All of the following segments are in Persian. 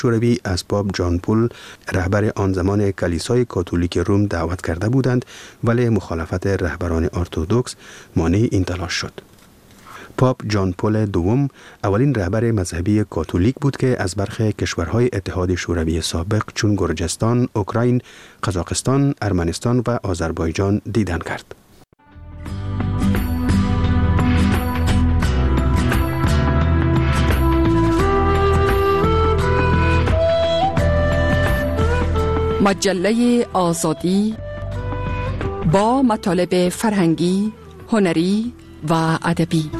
شوروی از پاپ جان پول رهبر آن زمان کلیسای کاتولیک روم دعوت کرده بودند، ولی مخالفت رهبران ارتدوکس مانع این تلاش شد. پاپ جان پول دوم اولین رهبر مذهبی کاتولیک بود که از برخی کشورهای اتحاد شوروی سابق چون گرجستان، اوکراین، قزاقستان، ارمنستان و آذربایجان دیدن کرد. مجله آزادی با مطالب فرهنگی، هنری و ادبی.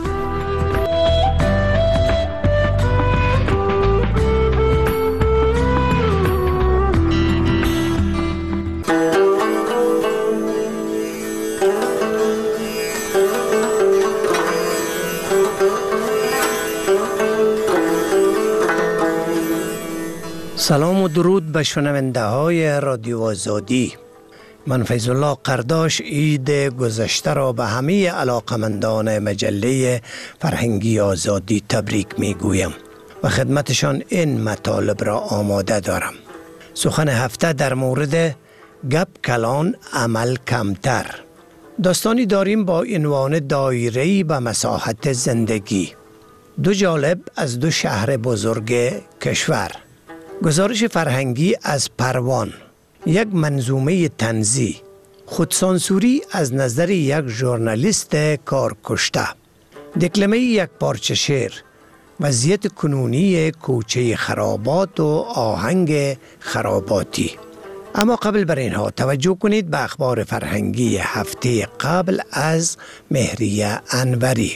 سلام و درود به شنونده های رادیو آزادی. من فیض الله قرداش عید گذشته را به همه علاقمندان مجله فرهنگی آزادی تبریک می گویم و خدمتشان این مطالب را آماده دارم. سخن هفته در مورد گپ کلان عمل کمتر. داستانی داریم با عنوان دایره‌ای به مساحت زندگی. دو جالب از دو شهر بزرگ کشور. گزارش فرهنگی از پروان. یک منظومه طنزی. خودسانسوری از نظر یک ژورنالیست کارکشته. دکلمه یک پارچه شعر. وضعیت کنونی کوچه خرابات و آهنگ خراباتی. اما قبل بر اینها توجه کنید به اخبار فرهنگی هفته قبل از مهریه انوری.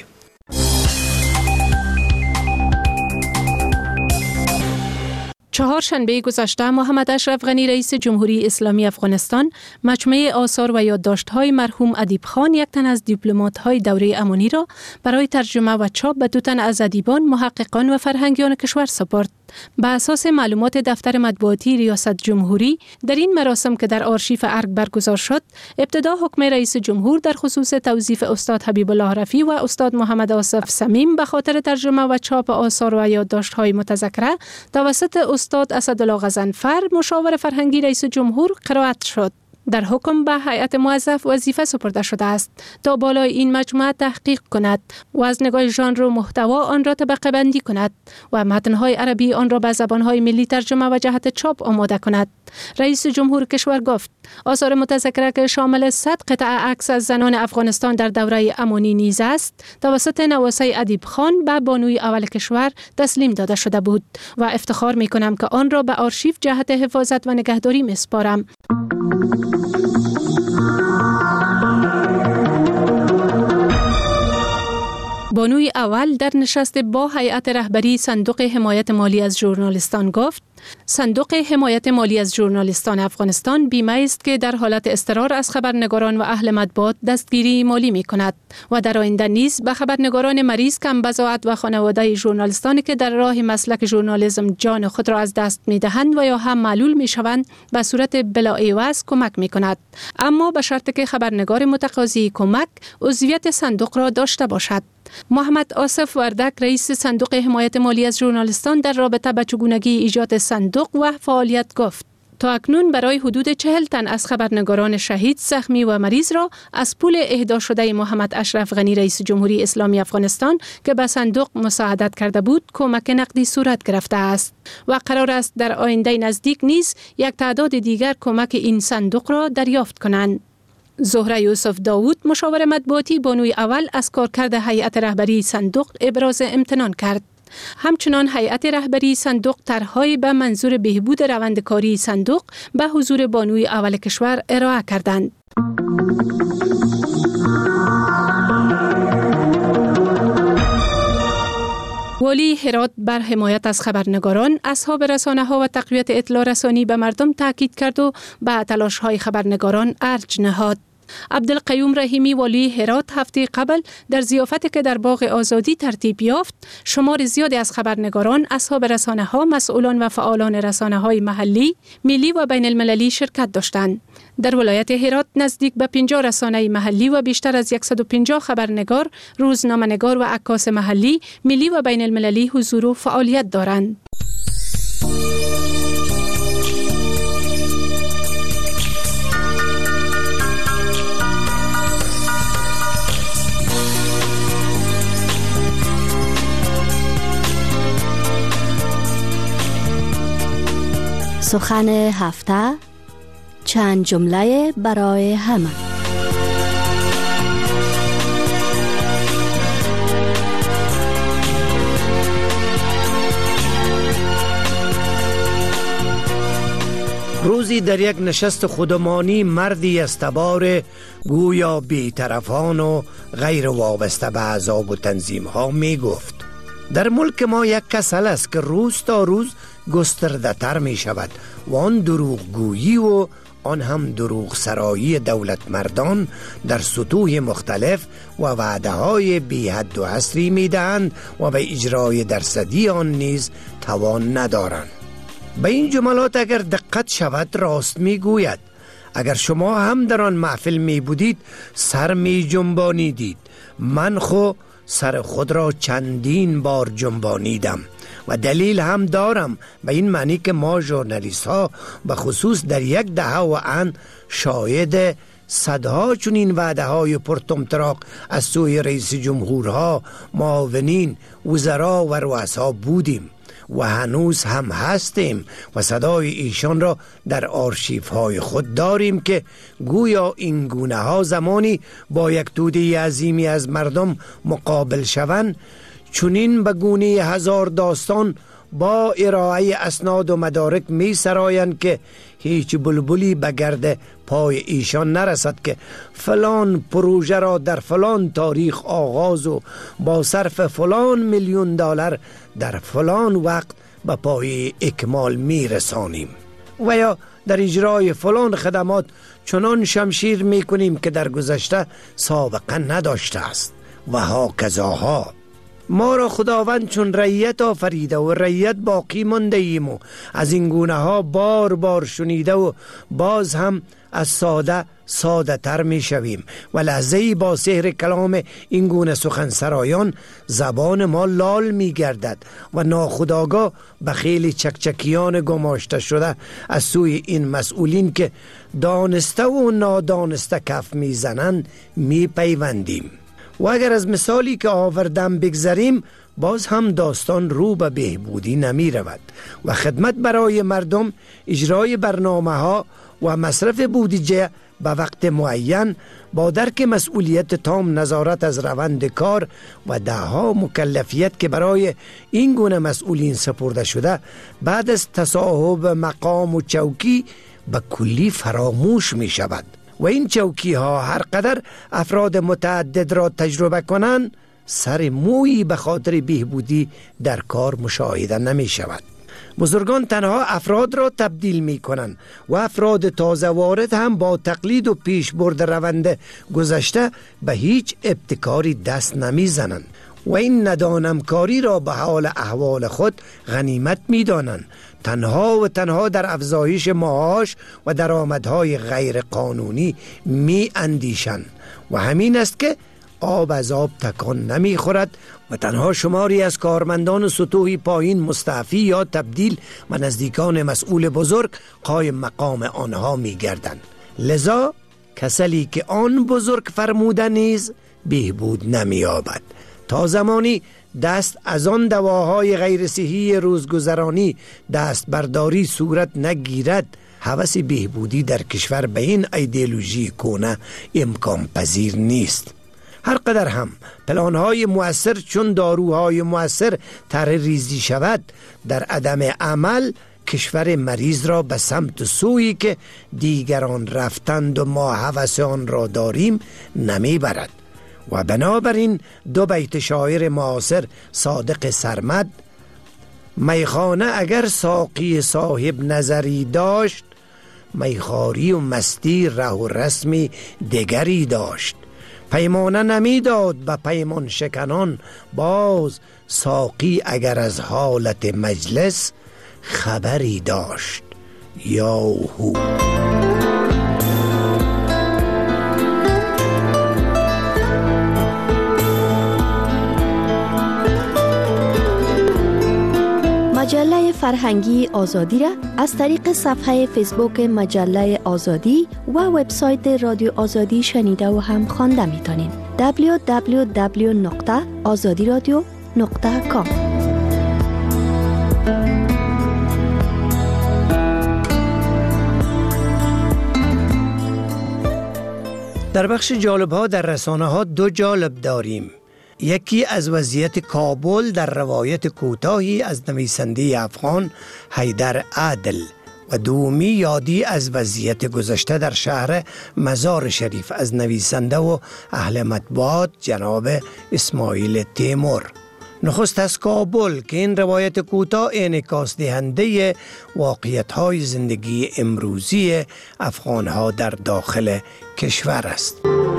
چهارشنبه گذشته محمد اشرف غنی رئیس جمهوری اسلامی افغانستان مجموعه آثار و یادداشت‌های مرحوم ادیب خان، یک تن از دیپلمات‌های دوره امانی را برای ترجمه و چاپ به دو تن از ادیبان، محققان و فرهنگیان کشور سپرد. به اساس معلومات دفتر مطبوعاتی ریاست جمهوری، در این مراسم که در آرشیف ارگ برگزار شد، ابتدا حکم رئیس جمهور در خصوص توظیف استاد حبیب الله رفیع و استاد محمد آصف صمیم به خاطر ترجمه و چاپ آثار و یادداشت‌های متذکره توسط استاد اسدالله غضنفر، مشاور فرهنگی رئیس جمهور، قرائت شد. در حکم به هیئت موظف وظیفه سپرده شده است تا بالای این مجموعه تحقیق کند و از نگاه ژانر و محتوا آن را طبقه بندی کند و متن‌های عربی آن را به زبان‌های ملی ترجمه و جهت چاپ آماده کند. رئیس جمهور کشور گفت آثار متذکره که شامل 100 قطعه عکس از زنان افغانستان در دوره امانی نیز است، توسط نواسه ادیب خان به بانوی اول کشور تسلیم داده شده بود و افتخار می‌کنم که آن را به آرشیف جهت حفاظت و نگهداری می‌سپارم. بانوی اول در نشست با هیئت رهبری صندوق حمایت مالی از ژورنالیستان گفت صندوق حمایت مالی از ژورنالیستان افغانستان بیمه است که در حالت اضطرار از خبرنگاران و اهل مطبوعات دستگیری مالی می کند و در آینده نیز به خبرنگاران مریض، کم بضاعت و خانواده ژورنالیستانی که در راه مسلک ژورنالیسم جان خود را از دست می دهند و یا هم معلول می شوند به صورت بلاعوض کمک می کند، اما به شرط که خبرنگار متقاضی کمک عضویت صندوق را داشته باشد. محمد آصف وردک رئیس صندوق حمایت مالی از ژورنالیستان در رابطه با چگونگی ایجاد صندوق و فعالیت گفت تا اکنون برای حدود 40 تن از خبرنگاران شهید، زخمی و مریض را از پول اهدا شده محمد اشرف غنی رئیس جمهوری اسلامی افغانستان که به صندوق مساعدت کرده بود کمک نقدی صورت گرفته است و قرار است در آینده نزدیک نیز یک تعداد دیگر کمک این صندوق را دریافت کنند. زهره یوسف داوود، مشاور مطبوعاتی بانوی اول، از کارکرد هیئت رهبری صندوق ابراز امتنان کرد. همچنان هیئت رهبری صندوق طرح‌های به منظور بهبود روند کاری صندوق به حضور بانوی اول کشور ارائه کردند. والی هرات بر حمایت از خبرنگاران، اصحاب رسانه‌ها و تقویت اطلاع رسانی به مردم تاکید کرد و به تلاش‌های خبرنگاران ارج نهاد. عبدالقیوم رحیمی والی هرات هفته قبل در ضیافتی که در باغ آزادی ترتیب یافت، شمار زیادی از خبرنگاران، اصحاب رسانه‌ها، مسئولان و فعالان رسانه‌های محلی، ملی و بین المللی شرکت داشتند. در ولایت هرات نزدیک به 50 رسانه محلی و بیشتر از 150 خبرنگار، روزنامه‌نگار و عکاس محلی، ملی و بین المللی حضور و فعالیت دارند. سخن هفته، چند جمله برای همه. روزی در یک نشست خودمانی مردی استبار گویا بی‌طرفان و غیر وابسته به احزاب و تنظیم ها می گفت: در ملک ما یک کسل است که روز تا روز گسترده تر می شود و آن دروغ گویی و آن هم دروغ سرایی دولت مردان در سطوح مختلف و وعده های بی حد و حصری می دهند و به اجرای درصدی آن نیز توان ندارند. به این جملات اگر دقت شود راست می گوید. اگر شما هم در آن محفل می بودید سر می جنبانیدید. من خو سر خود را چندین بار جنبانیدم و دلیل هم دارم، به این معنی که ما ژورنالیست ها به خصوص در یک دهه و ان شاهد صدها چنین وعده های پرطمطراق از سوی رئیس جمهورها، معاونین، وزرا و رؤسا بودیم و هنوز هم هستیم و صدای ایشان را در آرشیف های خود داریم که گویا این گونه ها زمانی با یک توده عظیمی از مردم مقابل شوند، چنین به گونه هزار داستان با ارائه اسناد و مدارک می سرایند که هیچ بلبلی به گرد پای ایشان نرسد که فلان پروژه را در فلان تاریخ آغاز و با صرف فلان میلیون دلار در فلان وقت به پای اکمال می رسانیم و یا در اجرای فلان خدمات چنان شمشیر می کنیم که در گذشته سابقه نداشته است و ها کذاها. ما را خداوند چون رعیت آفریده و رعیت باقی مانده ایم و از این گونه ها بار بار شنیده و باز هم از ساده تر می شویم و لحظه‌ای با سحر کلام این گونه سخنسرایان زبان ما لال می گردد و ناخودآگاه به خیلی چکچکیان گماشته شده از سوی این مسئولین که دانسته و نادانسته کف می زنند می پیوندیم. و اگر از مثالی که آوردم بگذریم باز هم داستان رو به بهبودی نمی رود و خدمت برای مردم، اجرای برنامه ها و مصرف بودجه به وقت معین با درک مسئولیت تام نظارت از روند کار و دهها مکلفیت که برای این گونه مسئولین سپرده شده بعد از تصاحب مقام و چوکی به کلی فراموش می شود و این چوکی ها هر قدر افراد متعدد را تجربه کنند سر مویی به خاطر بهبودی در کار مشاهده نمی شود. بزرگان تنها افراد را تبدیل می کنند و افراد تازه وارد هم با تقلید و پیش برد روند گذشته به هیچ ابتکاری دست نمی زنند و این ندانمکاری را به حال احوال خود غنیمت می دانند. تنها و تنها در افزایش معاش و درآمدهای غیر قانونی می اندیشند و همین است که آب از آب تکان نمی خورد و تنها شماری از کارمندان سطوحی پایین مستعفی یا تبدیل و نزدیکان مسئول بزرگ قایم مقام آنها می گردند. لذا کسلی که آن بزرگ فرموده نیز بهبود نمی یابد تا زمانی دست از آن دواهای غیر صحی روزگذرانی دست برداری صورت نگیرد. هوس بهبودی در کشور به این ایدئولوژی کهنه امکان پذیر نیست. هر قدر هم پلانهای مؤثر چون داروهای مؤثر طرح ریزی شود، در عدم عمل کشور مریض را به سمت سویی که دیگران رفتند و ما هوس آن را داریم نمی برد. و بنابراین دو بیت شاعر معاصر صادق سرمد: میخانه اگر ساقی صاحب نظری داشت، میخاری و مستی ره و رسمی دگری داشت. پیمانه نمیداد به پیمان شکنان، باز ساقی اگر از حالت مجلس خبری داشت. یاهو. مجله فرهنگی آزادی را از طریق صفحه فیسبوک مجله آزادی و وبسایت رادیو آزادی شنیده و هم خوانده میتونین. www.azadiradio.com در بخش جالب ها در رسانه ها دو جالب داریم. یکی از وضعیت کابل در روایت کوتاهی از نویسنده افغان حیدر عادل و دومی یادی از وضعیت گذشته در شهر مزار شریف از نویسنده و اهل مطبوعات جناب اسماعیل تیمور. نخست از کابل که این روایت کوتاه انعکاس دهنده واقعیت‌های زندگی امروزی افغان‌ها در داخل کشور است.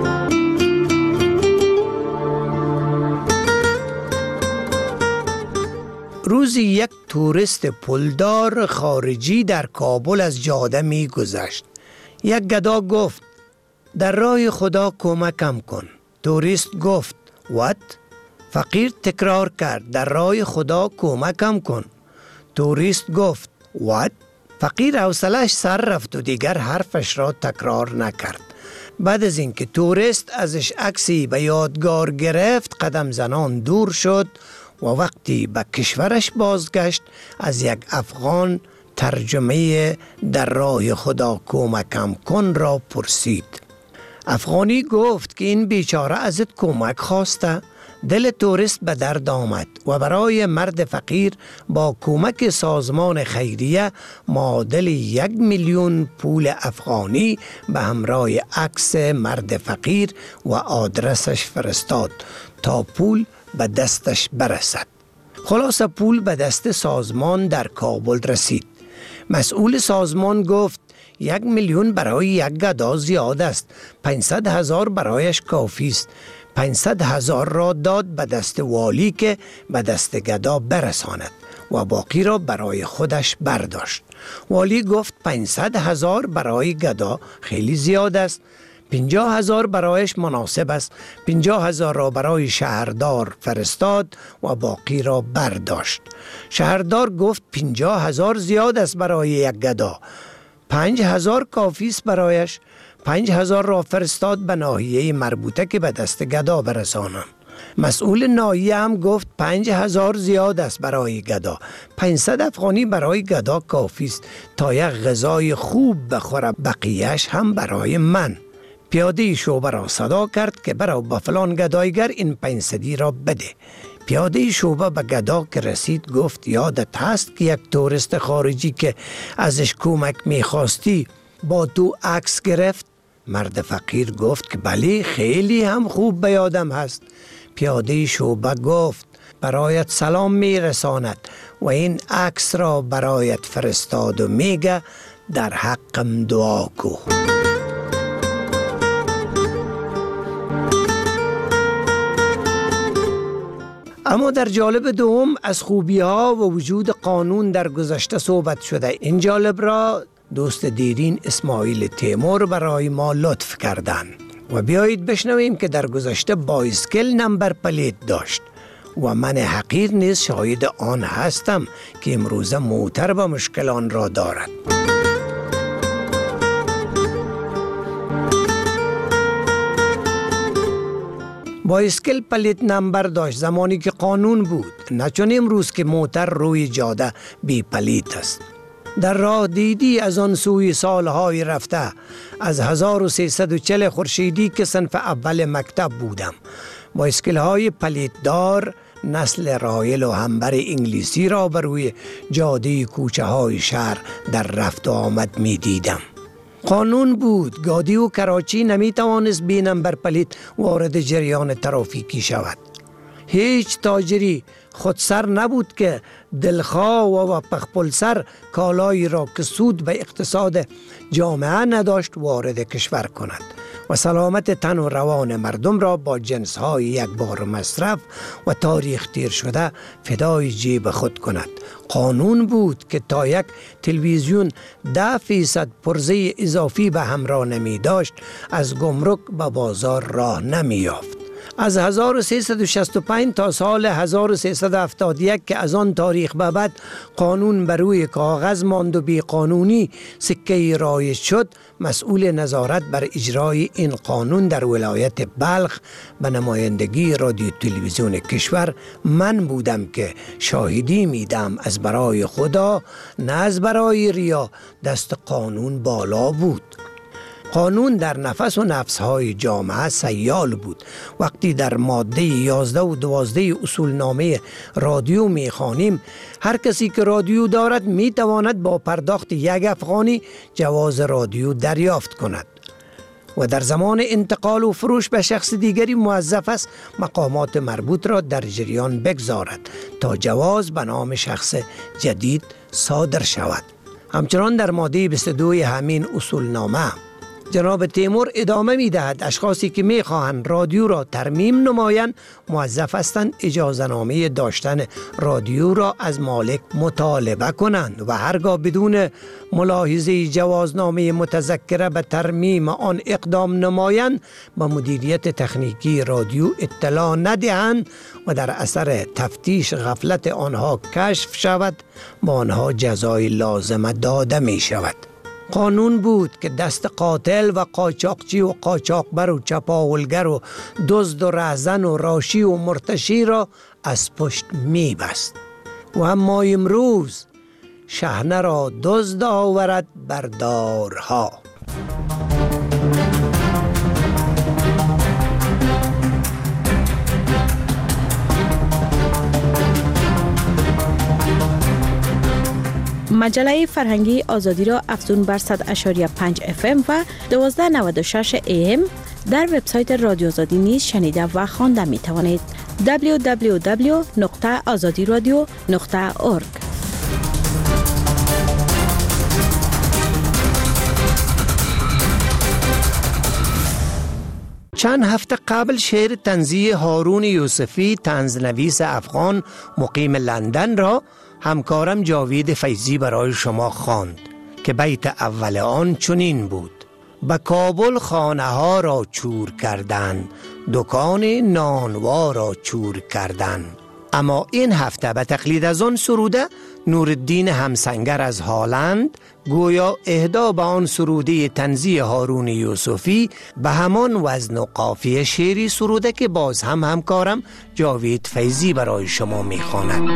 روزی یک توریست پولدار خارجی در کابل از جاده می گذشت. یک گدا گفت در راه خدا کمکم کن. توریست گفت what؟ فقیر تکرار کرد در راه خدا کمکم کن. توریست گفت what؟ فقیر حوصله‌اش سر رفت و دیگر حرفش را تکرار نکرد. بعد از اینکه توریست ازش عکسی به یادگار گرفت قدم زنان دور شد و وقتی به کشورش بازگشت از یک افغان ترجمه در راه خدا کمکم کن را پرسید. افغانی گفت که این بیچاره ازت کمک خواسته. دل توریست به درد آمد و برای مرد فقیر با کمک سازمان خیریه معادل 1 میلیون پول افغانی به همراه عکس مرد فقیر و آدرسش فرستاد تا پول به دستش برسد. خلاصه پول به دست سازمان در کابل رسید. مسئول سازمان گفت 1 میلیون برای یک گدا زیاد است. 500,000 برایش کافی است. 500,000 را داد به دست والی که به دست گدا برساند و باقی را برای خودش برداشت. والی گفت 500,000 برای گدا خیلی زیاد است. 50,000 برایش مناسب است. 50,000 را برای شهردار فرستاد و باقی را برداشت. شهردار گفت 50,000 زیاد است برای یک گدا. 5,000 کافی است برایش. 5,000 را فرستاد به ناحیه مربوطه که به دست گدا برسانم. مسئول ناحیه هم گفت 5,000 زیاد است برای گدا. 500 افغانی برای گدا کافی است تا یک غذای خوب بخوره. بقیهش هم برای من. پیاده شعبه را صدا کرد که برو به فلان گدایگر این 500 را بده. پیاده شعبه به گدا که رسید گفت یادت هست که یک توریست خارجی که ازش کمک میخواستی با تو عکس گرفت؟ مرد فقیر گفت که بله خیلی هم خوب به یادم هست. پیاده شعبه گفت برایت سلام میرساند و این عکس را برایت فرستاد و میگه در حقم دعا کو. اما در جالب دوم از خوبی ها و وجود قانون در گذشته صحبت شده. این جالب را دوست دیرین اسماعیل تیمور برای ما لطف کردند و بیایید بشنویم که در گذشته بایسکل نمبر پلیت داشت و من حقیر نیز شاهد آن هستم که امروزه موتر با مشکل آن را دارد. بایسکل پلیت نمبر داشت زمانی که قانون بود، نه چون امروز که موتر روی جاده بی پلیت است. در راه دیدی از آن سوی سالهای رفته از 1340 خورشیدی که صنف اول مکتب بودم. بایسکل های پلیت دار نسل رایل و همبر انگلیسی را بر روی جاده کوچه های شهر در رفت و آمد می دیدم. قانون بود گادی و کراچی نمی توانست بی نمبر پلیت وارد جریان ترافیکی شود. هیچ تاجری خودسر نبود که دلخواه و پخپل سر کالایی را که سود به اقتصاد جامعه نداشت وارد کشور کند و سلامت تن و روان مردم را با جنس‌های یک بار مصرف و تاریخ تیر شده فدای جیب خود کند. قانون بود که تا یک تلویزیون 10% پرزه اضافی به همراه نمی داشت از گمرک به بازار راه نمی یافت. از 1365 تا سال 1371 که از آن تاریخ به بعد قانون بر روی کاغذ ماند و بی قانونی سکه رایج شد، مسئول نظارت بر اجرای این قانون در ولایت بلخ به نمایندگی رادیو تلویزیون کشور من بودم که شاهدی میدم از برای خدا نه از برای ریا دست قانون بالا بود. قانون در نفس و نفسهای جامعه سیال بود. وقتی در ماده 11 و 12 اصولنامه رادیو می‌خوانیم هر کسی که رادیو دارد می‌تواند با پرداخت 1 افغانی جواز رادیو دریافت کند و در زمان انتقال و فروش به شخص دیگری موظف است مقامات مربوط را در جریان بگذارد تا جواز به نام شخص جدید صادر شود. همچنان در ماده 22 همین اصولنامه جناب تیمور ادامه می دهد اشخاصی که می خواهند رادیو را ترمیم نمایند موظف هستند اجازه نامه داشتن رادیو را از مالک مطالبه کنند و هرگاه بدون ملاحظه جوازنامه متذکره به ترمیم آن اقدام نمایند به مدیریت تکنیکی رادیو اطلاع ندهند و در اثر تفتیش غفلت آنها کشف شود با آنها جزای لازمه داده می شود. قانون بود که دست قاتل و قاچاقچی و قاچاقبر و چپاولگر و دزد و رهزن و راشی و مرتشی را از پشت می بست. و اما امروز شحنه را دزد آورد بر دارها. مجله فرهنگی آزادی را افزون بر 100.5 FM و 1296 AM در وبسایت رادیو آزادی نیز شنیده و خوانده می توانید. www.azadiradio.org. چند هفته قبل شعر طنزی هارون یوسفی طنزنویس افغان مقیم لندن را همکارم جاوید فیضی برای شما خواند که بیت اول آن چنین بود: به کابل خانه ها را چور کردند، دکان نانوا را چور کردند. اما این هفته به تقلید از آن سروده نورالدین همسنگر از هالند گویا اهدا به آن سروده طنزی هارون یوسفی به همان وزن و قافیه شعری سروده که باز هم همکارم جاوید فیضی برای شما میخواند.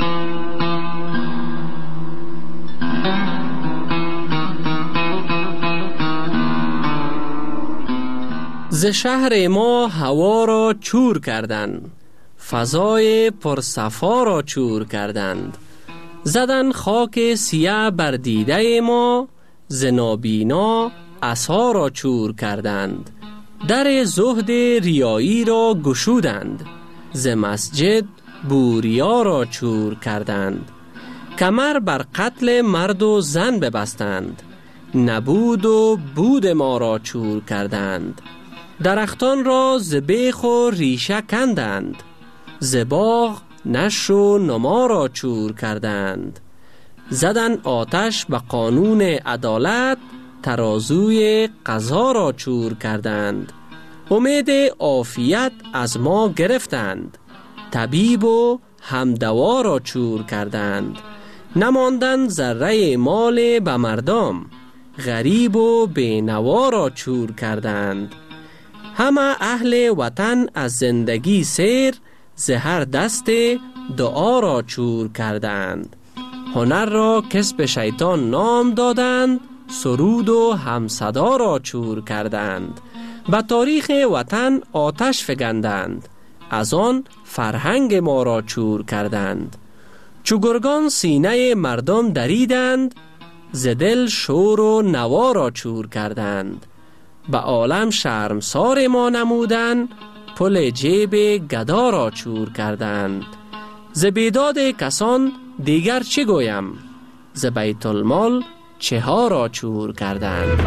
ز شهر ما هوا را چور کردند، فضای پرصفا را چور کردند. زدن خاک سیاه بر دیده ما، ز نابینا عصا را چور کردند. در زهد ریایی را گشودند، ز مسجد بوریا را چور کردند. کمر بر قتل مرد و زن ببستند، نبود و بود ما را چور کردند. درختان را ز بیخ و ریشه کندند، ز باغ نشر و نما را چور کردند. زدن آتش به قانون عدالت، ترازوی قضا را چور کردند. امید عافیت از ما گرفتند، طبیب و همدوا را چور کردند. نماندن ذره مال به مردم، غریب و بینوا را چور کردند. همه اهل وطن از زندگی سیر، ز هر دست دعا را چور کردند. هنر را کسب شیطان نام دادند، سرود و همصدا را چور کردند. به تاریخ وطن آتش فگندند، از آن فرهنگ ما را چور کردند. چو گرگان سینه مردم دریدند، ز دل شور و نوا را چور کردند. به عالم شرمسار ما نمودند، پل جیب گدا را چور کردند. ز بیداد کسان دیگر چه گویم، ز بیت المال چه ها را چور کردند.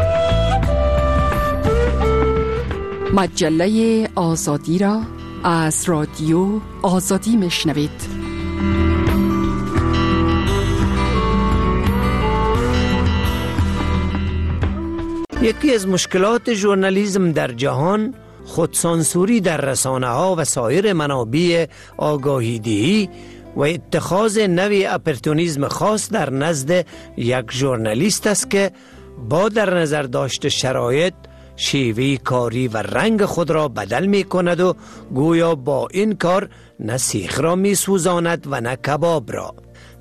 مجله آزادی را از رادیو آزادی میشنوید. یکی از مشکلات ژورنالیسم در جهان خودسانسوری در رسانه‌ها و سایر منابع آگاهی‌دهی و اتخاذ نوع اپورتونیسم خاص در نزد یک ژورنالیست است که با در نظر داشت شرایط شیوه کاری و رنگ خود را بدل می کند و گویا با این کار نه سیخ را می سوزاند و نه کباب را.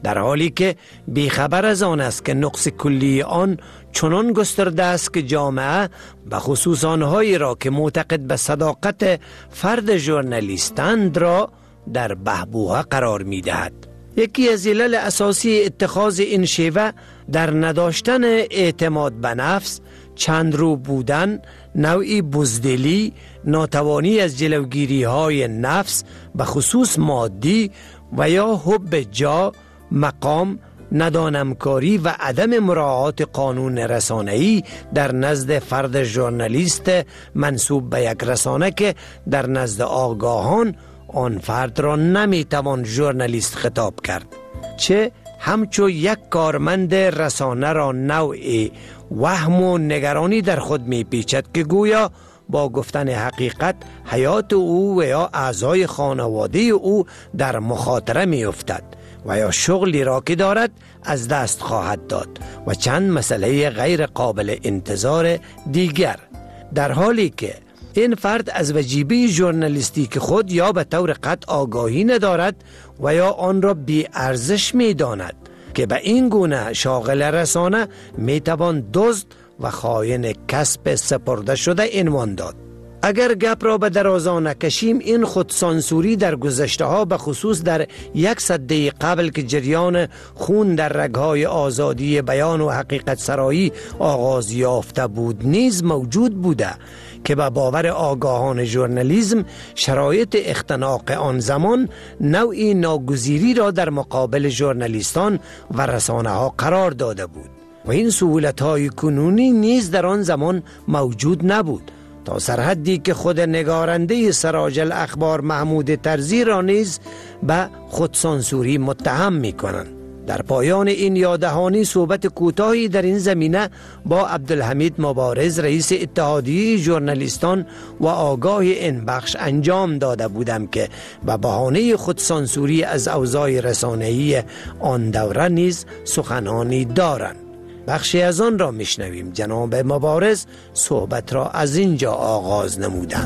در حالی که بیخبر از آن است که نقص کلی آن چنان گسترده است که جامعه به خصوص آنهایی را که معتقد به صداقت فرد ژورنالیستند را در بحبوحه قرار می دهد. یکی از علل اساسی اتخاذ این شیوه در نداشتن اعتماد به نفس، چند رو بودن، نوعی بزدلی، ناتوانی از جلوگیری های نفس به خصوص مادی و یا حب جا، مقام، ندانمکاری و عدم مراعات قانون رسانه‌ای در نزد فرد ژورنالیست منسوب به یک رسانه که در نزد آگاهان آن فرد را نمیتوان ژورنالیست خطاب کرد، چه همچو یک کارمند رسانه را نوعی وهم و نگرانی در خود میپیچد که گویا با گفتن حقیقت حیات او و یا اعضای خانواده او در مخاطره میافتد و یا شغلی را که دارد از دست خواهد داد و چند مسئله غیر قابل انتظار دیگر، در حالی که این فرد از وجیبه ژورنالیستیک خود یا به طور قطع آگاهی ندارد و یا آن را بی ارزش می داند که به این گونه شاغل رسانه می توان دزد و خائن کسب سپرده شده عنوان داد. اگر گپ را به درازا نکشیم، این خودسانسوری در گذشته ها به خصوص در یک سده قبل که جریان خون در رگهای آزادی بیان و حقیقت سرایی آغاز یافته بود نیز موجود بوده که به باور آگاهان ژورنالیسم شرایط اختناق آن زمان نوعی ناگزیری را در مقابل ژورنالیستان و رسانه ها قرار داده بود و این سهولت های کنونی نیز در آن زمان موجود نبود، تا سرحدی که خود نگارنده سراج الاخبار محمود طرزی را نیز به خودسانسوری متهم می کنند. در پایان این یاددهانی صحبت کوتاهی در این زمینه با عبدالحمید مبارز رئیس اتحادیه ژورنالیستان و آگاه این بخش انجام داده بودم که به بهانه خودسانسوری از اوضاع رسانه‌ای آن دوره نیز سخنانی دارند. بخشی از آن را میشنویم. جناب مبارز صحبت را از اینجا آغاز نمودند.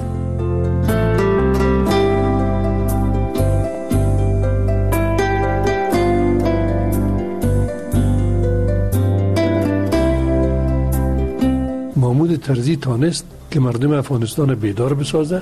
محمود طرزی تانست که مردم افغانستان بیدار بسازه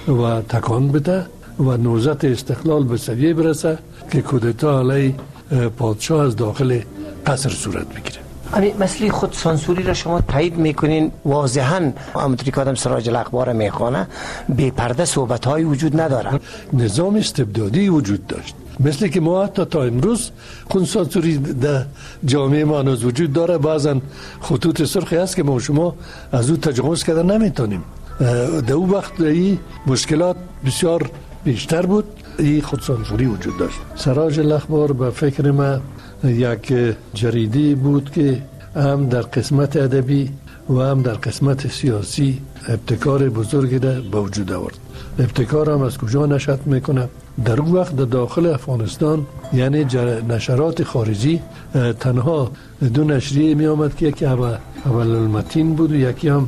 و تکان بده و نوزت استقلال به سویه برسه که کودتا علیه پادشاه از داخل قصر صورت بگیره. همین مسئله خود سانسوری را شما تایید میکنین؟ واضحاً همونطوری که آدم سراج الاخبار میخوانه بی پرده صحبت های وجود نداره. نظام استبدادی وجود داشت، مثل که ما حتی تا امروز خود سانسوری در جامعه ما هنوز وجود داره. بعضا خطوط سرخی هست که ما شما از او تجاوز کردن نمیتونیم. در اون وقت این مشکلات بسیار بیشتر بود، این خود سانسوری وجود داشت. سراج الاخبار به فکر ما یک جریده بود که هم در قسمت ادبی و هم در قسمت سیاسی ابتکار بزرگی در به وجود آورد. ابتکار هم از کجا نشأت میکنه؟ در اون وقت در داخل افغانستان یعنی نشرات خارجی تنها دو نشریه می آمد که یکی اول المتین بود و یکی هم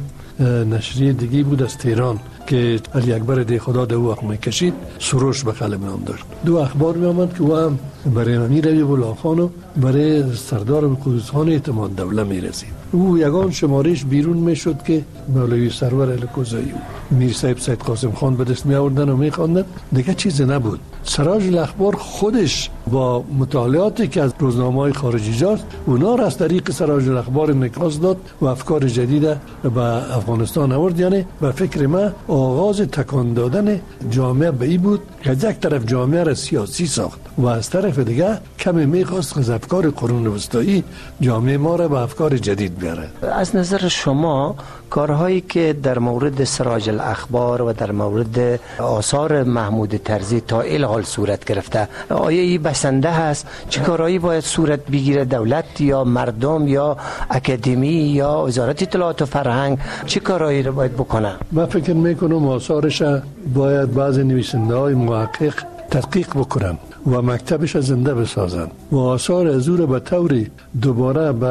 نشریه دیگی بود از تهران که علی اکبر دی خدا در وقت میکشید، سروش به قلم نام داشت. دو اخبار می آمد که او هم برای امیر علی الله خان و برای سردار قدوس خان اعتماد دوله می رسید. او یگان شمارش بیرون می شد که مولوی سرور الکوزایی میر صاحب سید قاسم خان به دست می آوردن و می خواندن، دیگه چیزی نبود. سراج الاخبار خودش با مطالعاتی که از روزنامه‌های خارجی جاست، اونا را از طریق سراج الاخبار انعکاس داد و افکار جدید به افغانستان آورد. یعنی به فکر من آغاز تکان دادن جامعه به این بود که یک طرف جامعه را سیاسی ساخت و از طرف دیگه کمی میخواست از افکار قرون وسطایی جامعه ما را به افکار جدید بیاره. از نظر شما کارهایی که در مورد سراج الاخبار و در مورد آثار محمود طرزی تا الحال صورت گرفته، آیا این بسنده هست؟ چه کارهایی باید صورت بگیره؟ دولت یا مردم یا اکادمی یا وزارت اطلاعات و فرهنگ چه کارهایی رو باید بکنه؟ من فکر میکنم آثارش باید بعض نویسنده های محقق تحقیق بکنن و مکتبش زنده بسازن و آثار از او را به طوری دوباره به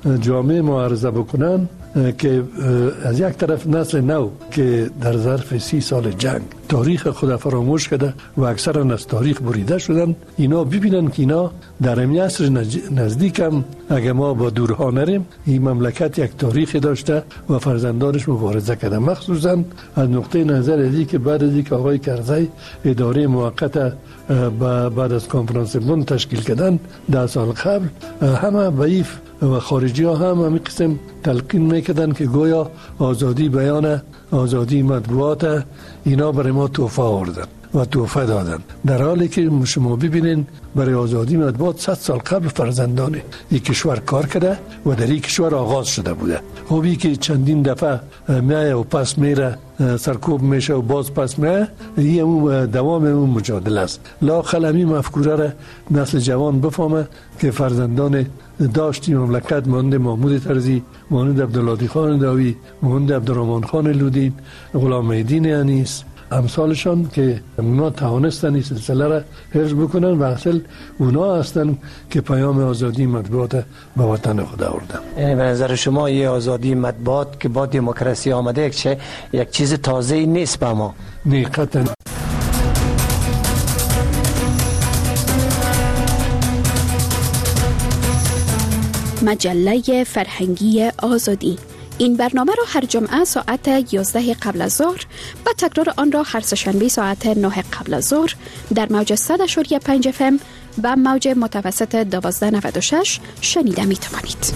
جامعه ما عرضه بکنن که از یک طرف نسل نو که در ظرف 30 سال جنگ تاریخ خود فراموش کرده و اکثرا از تاریخ بریده شدن، اینا ببینن که اینا در این عصر نزدیک هم اگه ما با دورها نریم این مملکت یک تاریخی داشته و فرزندانش مبارزه کرده، مخصوصا از نقطه نظر ازی که بعد از اینکه آقای کرزی اداره موقت بعد از کنفرانس بن تشکیل کردن 10 سال قبل، همه ضعیف و خارجی ها هم همین قسم تلقین میکردن که گویا آزادی بیان، آزادی مطبوعات اینا برای ما تحفه آوردن و تحفه دادن، در حالی که شما ببینین برای آزادی مطبوعات 100 سال قبل فرزندان این کشور کار کرده و در این کشور آغاز شده بوده. خوبی که چندین دفعه میایه و پس میره، سرکوب میشه و باز پس میایه، این دوام اون مجادله است. لااقل همین مفکوره را نسل جوان بفهمه که فرزندان داشتی مملکت مانند محمود طرزی، مانند عبدالهادی خان داوی، مانند عبدالرحمن خان لودین، غلام الدین انیس، امثالشان که اونا توانستن این سلسله را حفظ بکنن و اصل اونا هستن که پیام آزادی مطبوعات به وطن خود آوردن. یعنی به نظر شما یه آزادی مطبوعات که با دموکراسی آمده یک چیز تازه نیست به ما؟ نه قطعا. مجله فرهنگی آزادی. این برنامه را هر جمعه ساعت 11 قبل از ظهر و تکرار آن را هر سه‌شنبه ساعت 9 قبل از ظهر در موج 100.5 FM و موج متوسط 1296 شنیده می توانید.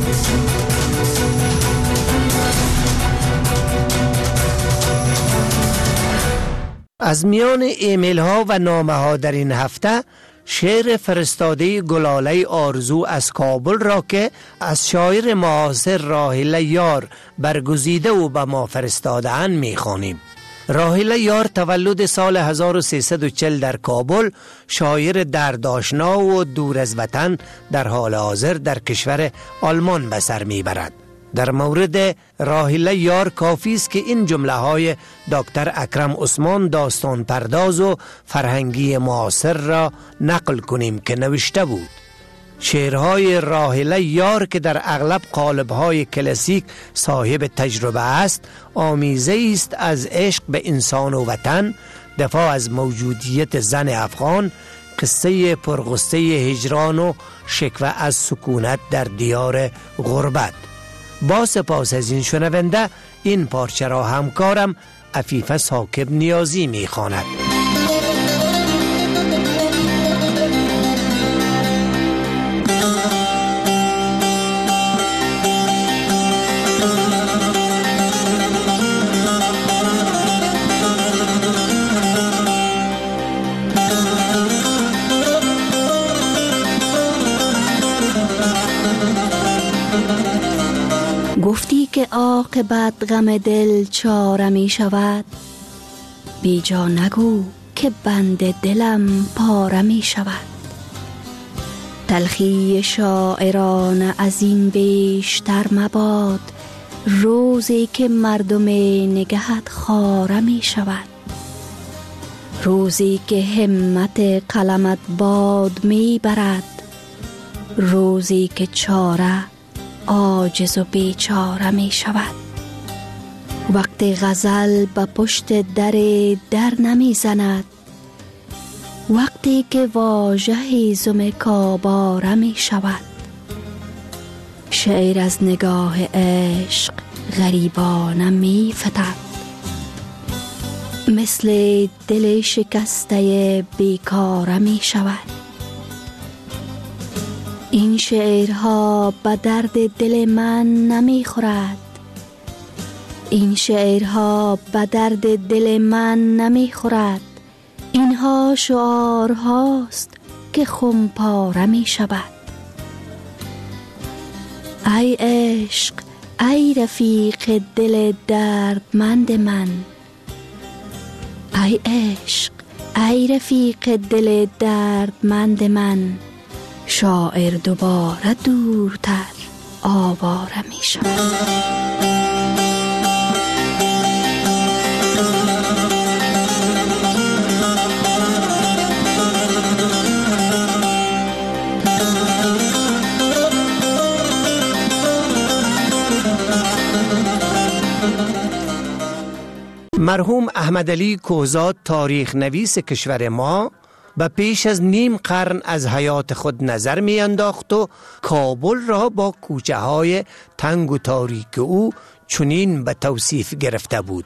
از میان ایمیل ها و نامه ها در این هفته شعر فرستاده گلاله آرزو از کابل را که از شاعر معاصر راحله یار برگزیده و به ما فرستاده‌اند می‌خوانیم. راحله یار تولد سال 1340 در کابل، شاعر دردآشنا و دور از وطن، در حال حاضر در کشور آلمان به سر میبرد. در مورد راحله یار کافی است که این جمله های دکتر اکرم عثمان داستان پرداز و فرهنگی معاصر را نقل کنیم که نوشته بود: شعرهای راحله یار که در اغلب قالب‌های کلاسیک صاحب تجربه است، آمیزه است از عشق به انسان و وطن، دفاع از موجودیت زن افغان، قصه پرغصه هجران و شکوه از سکونت در دیار غربت. با سپاس از این شنونده، این پارچه را همکارم عفیفه ثاقب نیازی می‌خواند. گفتی که عاقبت غم دل چاره می شود، بی جا نگو که بند دلم پاره می شود. تلخی شاعران از این بیشتر مباد، روزی که مردم نگهت خاره می شود. روزی که همت قلمت باد می برد، روزی که چاره عاجز و بیچاره می شود. وقتی غزل به پشت در نمی زند، وقتی که واژه هیزم کاباره می شود. شعر از نگاه عشق غریبانه می فتد، مثل دل شکسته بیکاره می شود. این شعرها به درد دل من نمی خورد، این شعرها به درد دل من نمی خورد. اینها شعارهاست که خمپاره می شود. ای عشق، ای رفیق دل دردمند من، ای عشق، ای رفیق دل دردمند من، شاعر دوباره دورتر آواره می شود. مرحوم احمدعلی کوزاد تاریخ نویس کشور ما و پیش از نیم قرن از حیات خود نظر می انداخت و کابل را با کوچه های تنگ و تاریک او چنین به توصیف گرفته بود: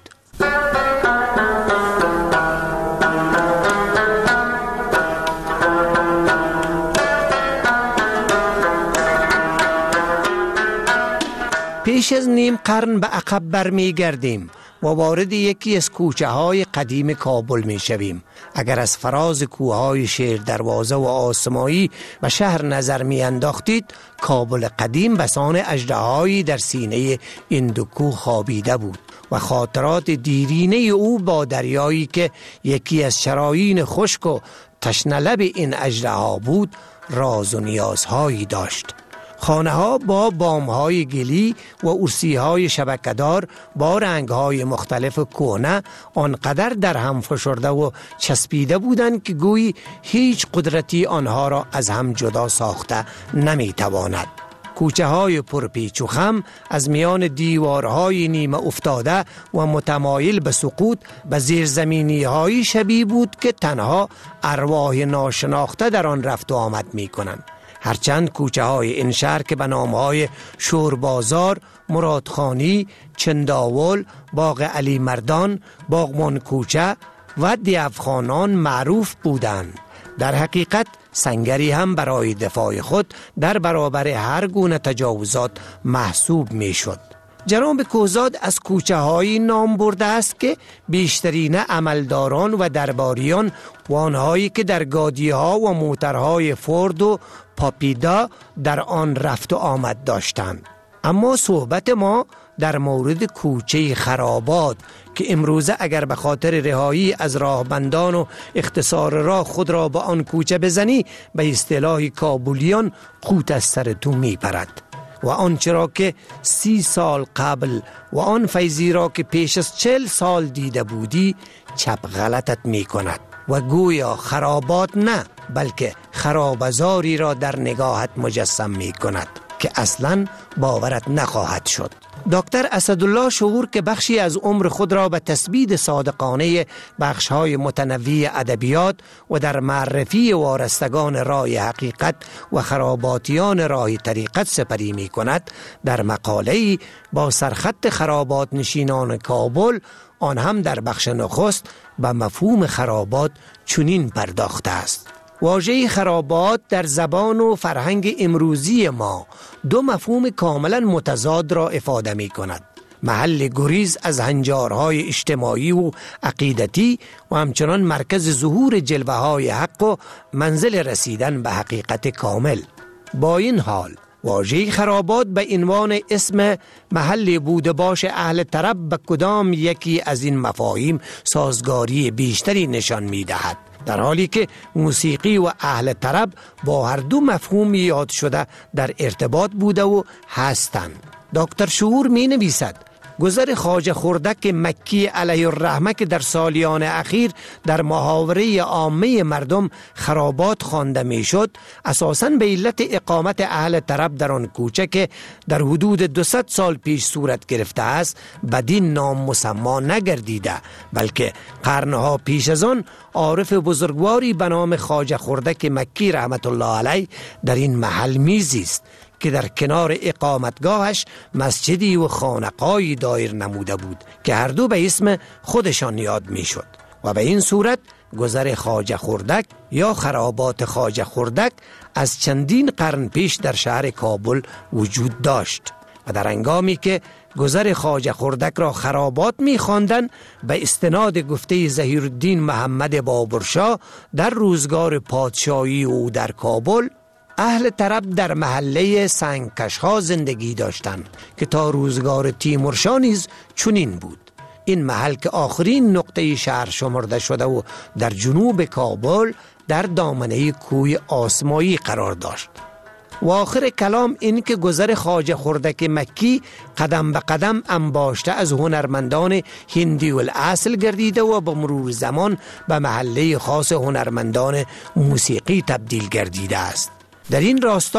پیش از نیم قرن به عقب برمی گردیم و وارد یکی از کوچه های قدیم کابل می شویم. اگر از فراز کوههای شیر دروازه و آسمایی به شهر نظر می انداختید، کابل قدیم بسان اژدهایی در سینه این دو کوه خوابیده بود و خاطرات دیرینه او با دریایی که یکی از شرايين خشک و تشنه لب این اژدها بود راز و نیازهایی داشت. خانه ها با بام های گلی و ارسی های شبکه‌دار با رنگ های مختلف کهنه آنقدر در هم فشرده و چسبیده بودند که گویی هیچ قدرتی آنها را از هم جدا ساخته نمی تواند. کوچه های پرپیچ و خم از میان دیوارهای نیمه افتاده و متمایل به سقوط به زیرزمینی های شبیه بود که تنها ارواح ناشناخته در آن رفت و آمد می کنند. هرچند کوچه های این شهر که به نام های شوربازار، مرادخانی، چنداول، باغ علی مردان، باغمان کوچه و دیوخانان معروف بودند، در حقیقت سنگری هم برای دفاع خود در برابر هر گونه تجاوزات محسوب می شد. جناب کوزاد از کوچه هایی نام برده است که بیشترین عملداران و درباریان و آنهایی که در گادی ها و موترهای فورد و پاپیدا در آن رفت و آمد داشتند. اما صحبت ما در مورد کوچه خرابات که امروزه اگر به خاطر رهایی از راهبندان و اختصار راه خود را به آن کوچه بزنی، به اصطلاح کابلیان قوت از سر تو می پرد و آنچه را که 30 سال قبل و آن فیضی را که پیش از 40 سال دیده بودی چپ غلطت می کند و گویا خرابات نه بلکه خرابزاری را در نگاهت مجسم می کند که اصلا باورت نخواهد شد. دکتر اسدالله شعور که بخشی از عمر خود را به تثبیت صادقانه بخش‌های متنوع ادبیات و در معرفی وارستگان راه حقیقت و خراباتیان راه طریقت سپری می کند، در مقاله‌ای با سرخط خرابات نشینان کابل، آن هم در بخش نخست، به مفهوم خرابات چنین پرداخته است: واژه خرابات در زبان و فرهنگ امروزی ما دو مفهوم کاملا متضاد را افاده می کند: محل گریز از هنجارهای اجتماعی و عقیدتی و همچنان مرکز ظهور جلوه های حق و منزل رسیدن به حقیقت کامل. با این حال واژه خرابات به عنوان اسم محل بوده باش اهل طرب به کدام یکی از این مفاهیم سازگاری بیشتری نشان می دهد، در حالی که موسیقی و اهل طرب با هر دو مفهوم یاد شده در ارتباط بوده و هستند. دکتر شعور می نویسد: گذر خواجه خردک مکی علیه الرحمه که در سالیان اخیر در محاوره عامه مردم خرابات خوانده می شد، اساساً به علت اقامت اهل طرب در آن کوچه که در حدود 200 سال پیش صورت گرفته است بدین نام مسما نگردیده، بلکه قرنها پیش از آن عارف بزرگواری به نام خواجه خردک مکی رحمت الله علیه در این محل میزیست که در کنار اقامتگاهش مسجدی و خانقاهی دایر نموده بود که هر دو به اسم خودشان یاد می شد و به این صورت گذر خواجه خردک یا خرابات خواجه خردک از چندین قرن پیش در شهر کابل وجود داشت و در هنگامی که گذر خواجه خردک را خرابات می خواندند، به استناد گفته ظهیرالدین محمد بابرشاه در روزگار پادشاهی او در کابل، اهل طرب در محله سنگکشها زندگی داشتند که تا روزگار تیمورشاه نیز چنین بود. این محل که آخرین نقطه شهر شمرده شده و در جنوب کابل در دامنه کوه آسمایی قرار داشت. و آخر کلام این که گذر خواجه خردک مکی قدم به قدم انباشته از هنرمندان هندی الاصل گردیده و با مرور زمان به محله خاص هنرمندان موسیقی تبدیل گردیده است. در این راستا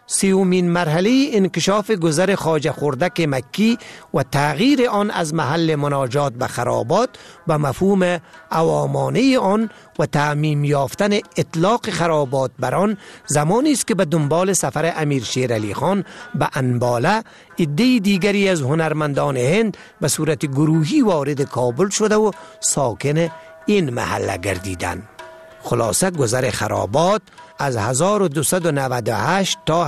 سیومین مرحله انکشاف گذر خواجه خردک مکی و تغییر آن از محل مناجات به خرابات به مفهوم عوامانه آن و تعمیم یافتن اطلاق خرابات بر آن زمانی است که به دنبال سفر امیر شیر علی خان به انباله عده دیگری از هنرمندان هند به صورت گروهی وارد کابل شده و ساکن این محله گردیدند. خلاصه گذر خرابات از 1298 تا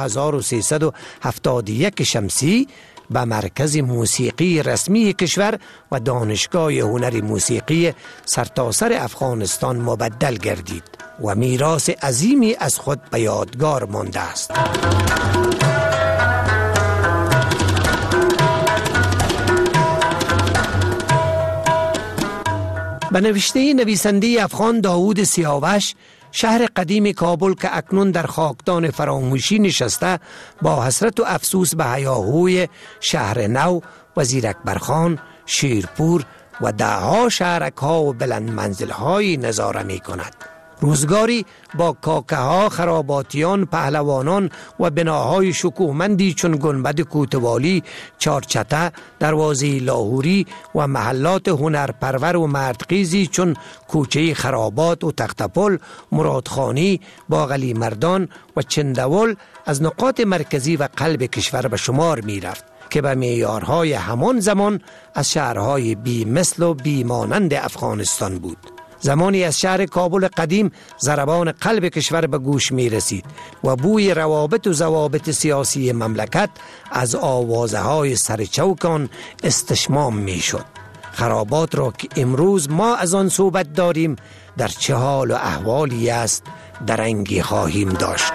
1371 شمسی به مرکز موسیقی رسمی کشور و دانشگاه هنر موسیقی سرتاسر افغانستان مبدل گردید و میراث عظیمی از خود به یادگار مانده است. به نوشته نویسنده افغان داوود سیاوش، شهر قدیم کابل که اکنون در خاکدان فراموشی نشسته با حسرت و افسوس به هیاهوی شهر نو و زیرکبرخان، شیرپور و دهها شهرک‌ها و بلند منزل‌های نظاره می کند. روزگاری با کاکه ها، خراباتیان، پهلوانان و بناهای شکوهمندی چون گنبد کوتوالی، چارچته، دروازه لاهوری و محلات هنرپرور و مردخیزی چون کوچه خرابات و تختپل، مرادخانی، باغلی مردان و چندول از نقاط مرکزی و قلب کشور به شمار می رفت که به معیارهای همان زمان از شهرهای بی مثل و بی مانند افغانستان بود. زمانی از شهر کابل قدیم ضربان قلب کشور به گوش می رسید و بوی روابط و ضوابط سیاسی مملکت از آوازه های سرچوکان استشمام می شد. خرابات را که امروز ما از آن صحبت داریم در چه حال و احوالی است درنگی خواهیم داشت.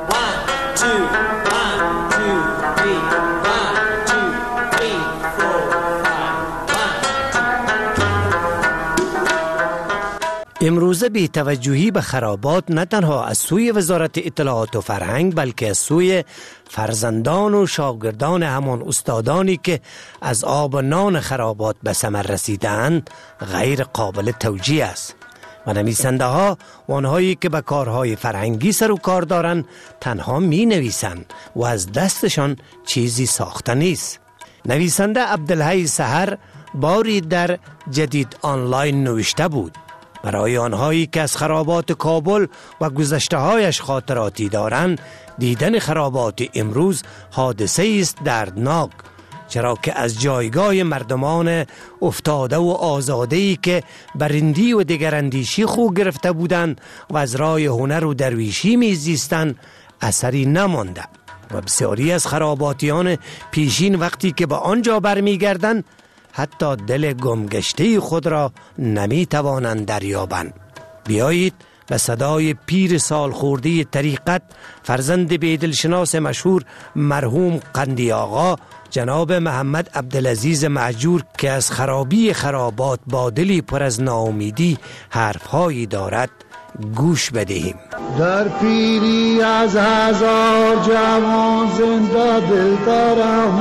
امروزه بی توجهی به خرابات نه تنها از سوی وزارت اطلاعات و فرهنگ بلکه از سوی فرزندان و شاگردان همان استادانی که از آب و نان خرابات به ثمر رسیدند غیر قابل توجیه است و نویسنده ها و آنهایی که به کارهای فرهنگی سر و کار دارند تنها می نویسند و از دستشان چیزی ساخته نیست. نویسنده عبدالحی سحر باری در جدید آنلاین نوشته بود: برای آنهایی که از خرابات کابل و گذشته‌هایش خاطراتی دارند، دیدن خرابات امروز حادثه است دردناک، چرا که از جایگاه مردمان افتاده و آزاده‌ای که برندی و دگراندیشی خو گرفته بودند و از راه هنر و درویشی میزیستند اثری نمانده و بسیاری از خراباتیان پیشین وقتی که به آنجا برمیگردند حتی دل گمگشته خود را نمی توانند دریابند. بیایید به صدای پیر سال خورده طریقت، فرزند بیدلشناس مشهور مرحوم قندی آقا جناب محمد عبدالعزیز مهجور که از خرابی خرابات با دلی پر از ناامیدی حرفهایی دارد گوش بدهیم. در پیری از هزار جوان زنده دل دارم،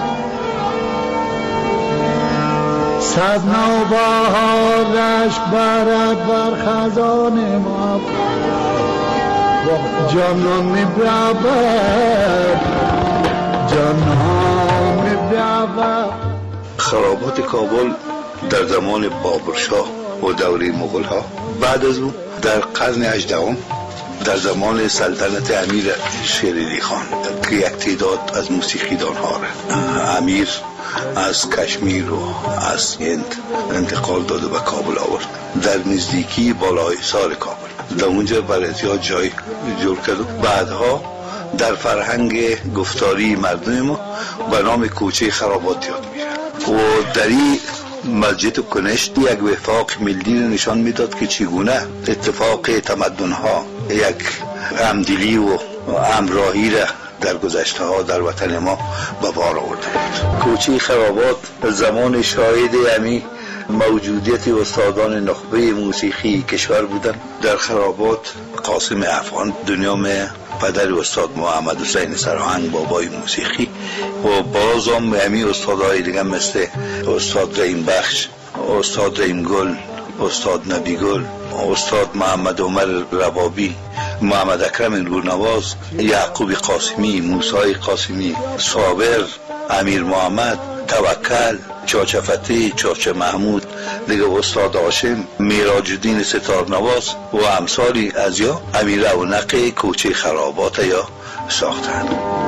صد نوبهار رشک برد بر خزان ما، جانان می برود، جانان می برود. خرابات کابل در زمان بابرشاه و دوره مغول ها، بعد از او در قرن 18 در زمان سلطنت امیر شیر علی خان که یک تعداد از موسیقیدان ها امیر از کشمیر و از هند انتقال داده به کابل آورد. در نزدیکی بالای سار کابل در اونجا برای جای جور کرد و بعدها در فرهنگ گفتاری مردم ما به نام کوچه خرابات یاد میشه و در این مسجد کنشت یک وفاق ملی نشان میداد که چگونه اتفاق تمدن ها یک همدلی و همراهی را در گذشته ها در وطن ما به بار آورده بود. کوچه خرابات زمان شاهد امی موجودیت استادان نخبه موسیقی کشور بودند. در خرابات قاسم افغان دنیام پدر استاد محمد حسین سرهنگ بابای موسیقی و بازم امی استادهای دیگه مثل استاد رحیم بخش، استاد رحیم گل، استاد نبی گل، استاد محمد عمر ربابی محمد اکرم نورنواز، یعقوب قاسمی، موسی قاسمی، صابر، امیر محمد، توکل، چاچه فتحی، چاچه محمود، دیگه استاد هاشم، میراج الدین ستارنواز و امثالی از یا امیر رونق کوچه خرابات یا ساختند.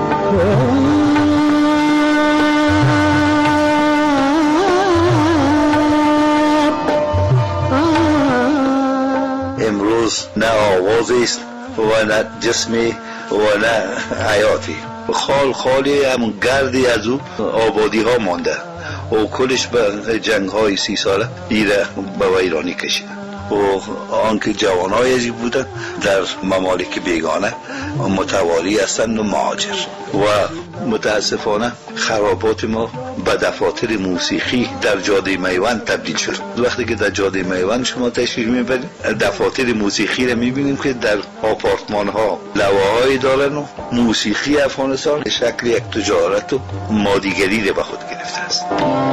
امروز نه آوازی است و نه جسمی و نه حیاتی، خالی همون گردی از او آبادی ها مانده و کلش به جنگ های 30 ساله ایره به ویرانی کشیده و آنکه جوان های عجیب بودن در ممالک بیگانه متواری هستند و مهاجر و متاسفانه خرابات ما به دفاتر موسیقی در جاده میوند تبدیل شد. وقتی که در جاده میوند شما تشریف میبرید دفاتر موسیقی رو میبینیم که در آپارتمان ها لوحه‌ای دارن و موسیقی افغانستان شکل یک تجارت و مادیگری رو به خود گرفته است.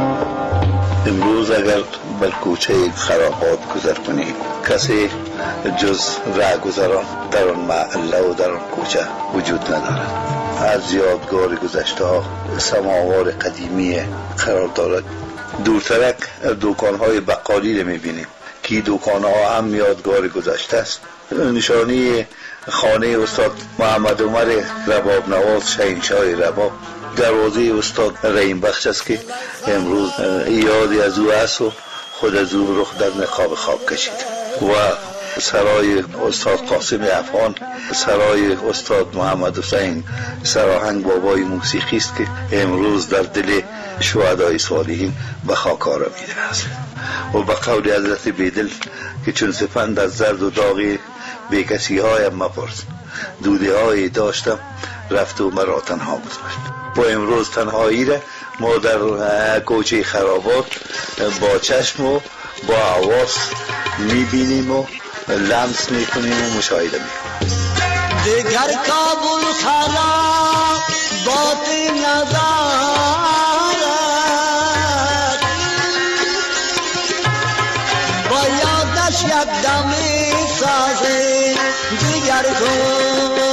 امروز اگر بر کوچه خرابات گذر کنید کسی جز رهگذران در آن محله و در آن کوچه وجود ندارد. از یادگار گذشته ها سماوار قدیمی قرار دارد. دورترک دکان‌های بقالی رو می‌بینیم که دکان‌ها هم یادگار گذشته است. نشانی خانه استاد محمد عمر رباب نواز شهنشاه رباب، دروازه استاد رحیم بخش است که امروز یادی از او است و خود از او رخ در نقاب خواب کشید و سرای استاد قاسم افغان، سرای استاد محمد حسین سراهنگ بابای موسیقی است که امروز در دل شهدای صالحین به خاک آرامیده است و به قول حضرت بیدل که چون سپند از زرد و داغی بی کسی هایم مپرس، دوده هایی داشتم رفت و مرا تنها گذاشت. با امروز تنهایی را ما در کوچه خرابات با چشم و با حواس میبینیم و لمس میکنیم و مشاهده میکنیم. دیگر کابل خراب باتی ندارد، با یادش یک دمی سازی دیگر کن.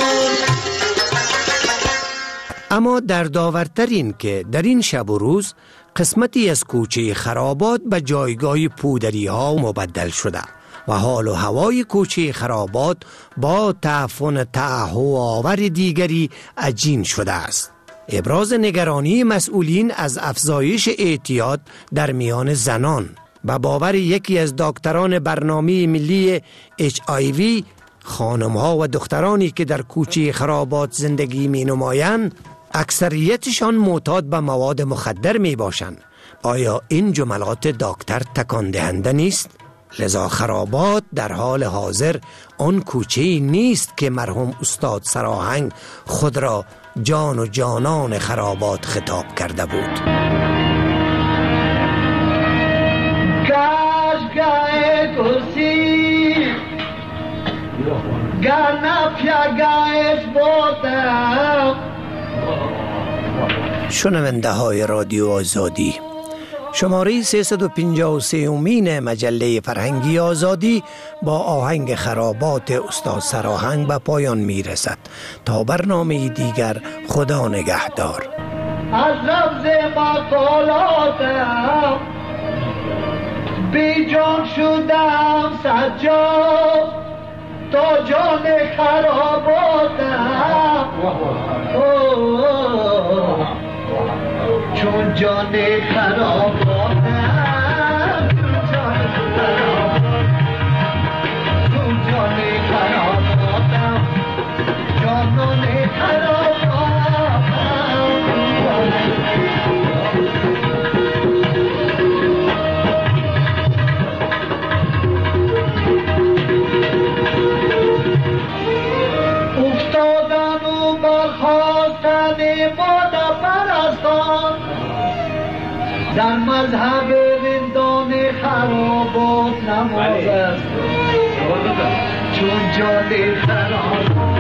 اما در داورتر این که در این شب و روز قسمتی از کوچه خرابات به جایگاه پودری ها مبدل شده و حال و هوای کوچه خرابات با تعفن تعهو آور دیگری عجین شده است. ابراز نگرانی مسئولین از افزایش اعتیاد در میان زنان و باور یکی از دکتران برنامه ملی HIV خانم‌ها و دخترانی که در کوچه خرابات زندگی می نمایند اکثریتشان معتاد به مواد مخدر می باشند. آیا این جملات دکتر تکان دهنده نیست؟ لذا خرابات در حال حاضر آن کوچه‌ای نیست که مرحوم استاد سراهنگ خود را جان و جانان خرابات خطاب کرده بود. شنونده های رادیو آزادی، شماره 353 مجله فرهنگی آزادی با آهنگ خرابات استاد سراهنگ به پایان می رسد. تا برنامه دیگر خدا نگهدار. از لفظ مقالاتم بی جان شدم سجاد تا جان خراباتم چون جان خراباتم چون جان خراباتم جانان افتادن و برخواستن باده پرستان در مذهب رندان خرابات نماز است چون جان خرابات